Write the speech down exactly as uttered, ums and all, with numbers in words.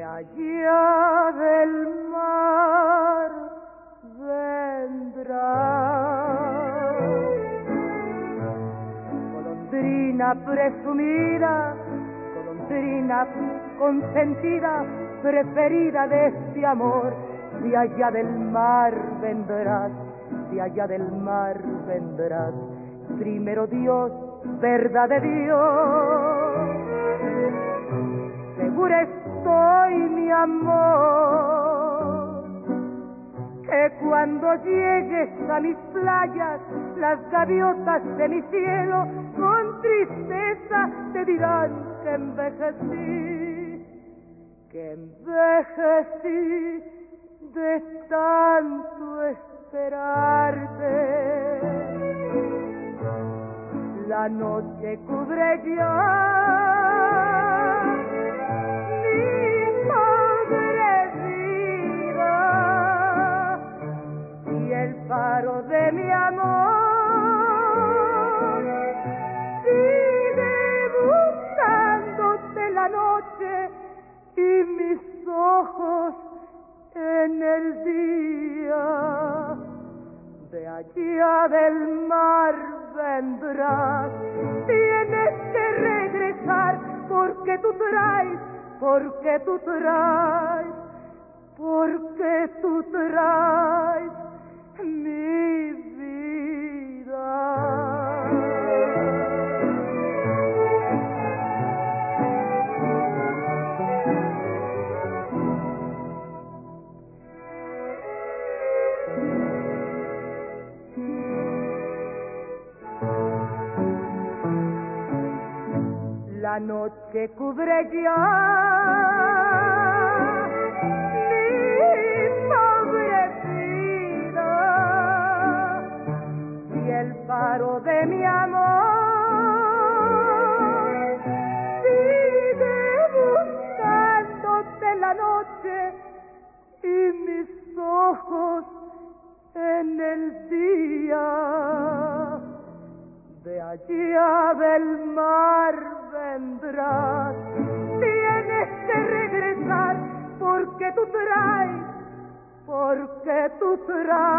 allá del mar vendrás. Golondrina presumida, golondrina consentida, preferida de este amor, de allá del mar vendrás, de allá del mar vendrás. Primero Dios, verdad de Dios, segura estoy, mi amor, que cuando llegues a mis playas, las gaviotas de mi cielo con tristeza te dirán que envejecí, que envejecí de tanto esperarte. La noche cubre ya mi pobre vida y el faro de mi amor sigue buscándote la noche y mis ojos en el día. De allá del mar vendrás, tienes que regresar, porque tú traes, porque tú traes, porque tú traes mi vida. La noche cubre ya mi pobre vida y el faro de mi amor sigue buscándote la noche y mis ojos en el día. De allá del mar vendrás, tienes que regresar, porque tú traes, porque tú traes